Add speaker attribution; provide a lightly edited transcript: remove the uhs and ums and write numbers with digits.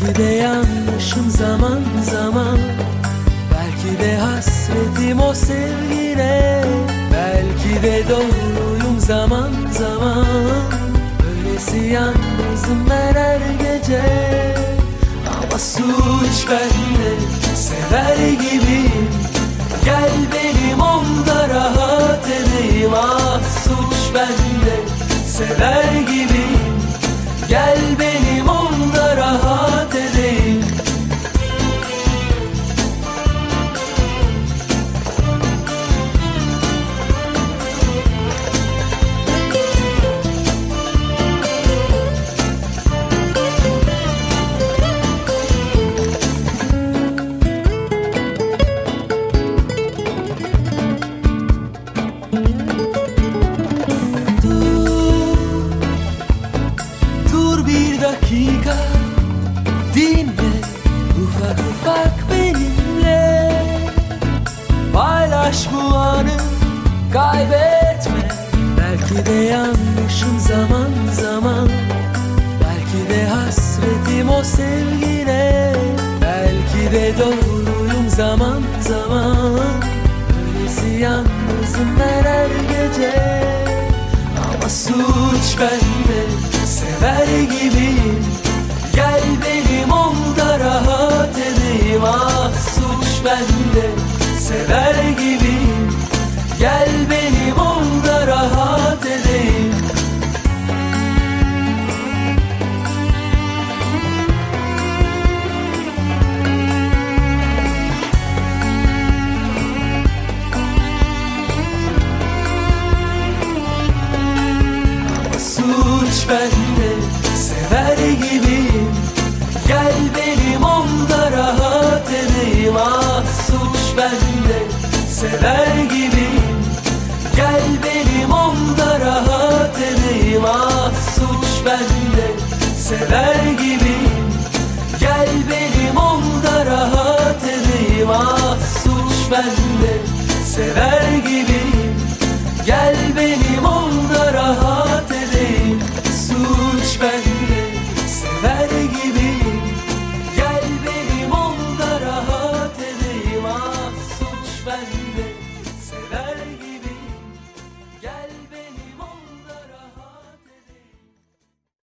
Speaker 1: Belki de yanlışım zaman zaman, belki de hasretim o sevgine, belki de doğruyum zaman zaman. Öylesi yalnızım ben her gece, ama suç bende, sever gibiyim. Gel benim onda rahat edeyim. Ah suç bende, sever gibiyim. Gel benim onda rahat edeyim. Dur bir dakika, dinle ufak ufak benimle. Paylaş bu anı, kaybetme. Belki de yanlışım zaman zaman, belki de hasretim o sevgine, belki de doğruyum zaman zaman. Öylesi yalnızım ben her gece, ama suç bende, sever gibiyim. Gel benim onda rahat edeyim. Ah suç bende, sever gibiyim. Gel benim onda rahat edeyim. Suç bende, sever gibiyim. Gel benim onda rahat edeyim. Ah suç bende, sever gibiyim. Gel benim onda rahat edeyim. Ah suç bende, sever gibiyim. Gel benim onda rahat edeyim. Ah suç bende, sever gibiyim. Gel benim onda